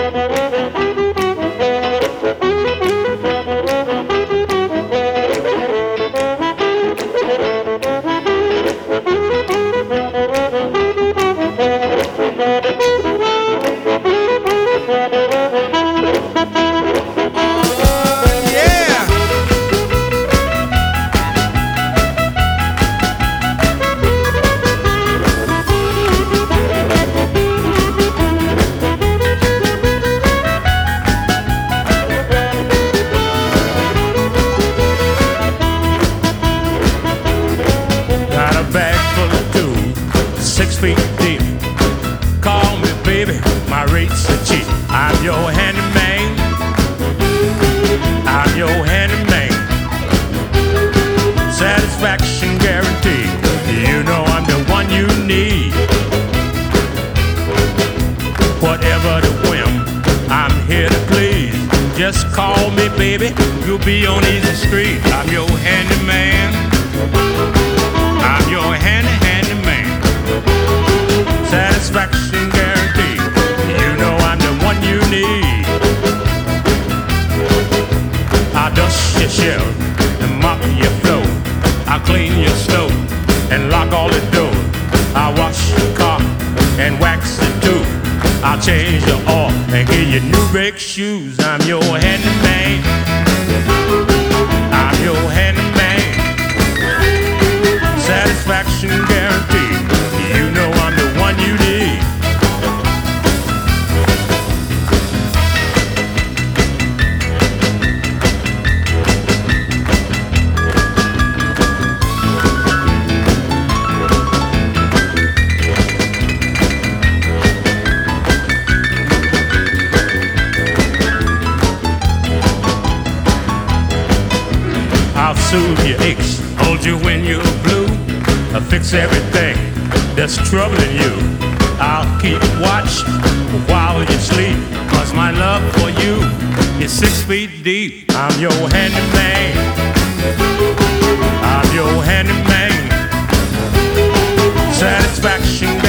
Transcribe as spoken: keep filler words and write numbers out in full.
Six feet deep. Call me, baby, my rates are cheap. I'm your handyman. I'm your handyman. Satisfaction guaranteed. You know I'm the one you need. Whatever the whim, I'm here to please. Just call me, baby, you'll be on easy street. I'm your handyman. I'm your handy, handyman. Satisfaction guaranteed. You know I'm the one you need. I'll dust your shelf and mop your floor. I'll clean your stove and lock all the doors. I'll wash your car and wax it too. I'll change your oil and give you new brake shoes. I'm your handyman. I'm your handyman. Satisfaction guaranteed. You know I'm the one you need. I'll soothe your aches, hold you when you're blue. I'll fix everything that's troubling you. I'll keep watch while you sleep, 'cause my love for you is six feet deep. I'm your handyman. I'm your handyman. Satisfaction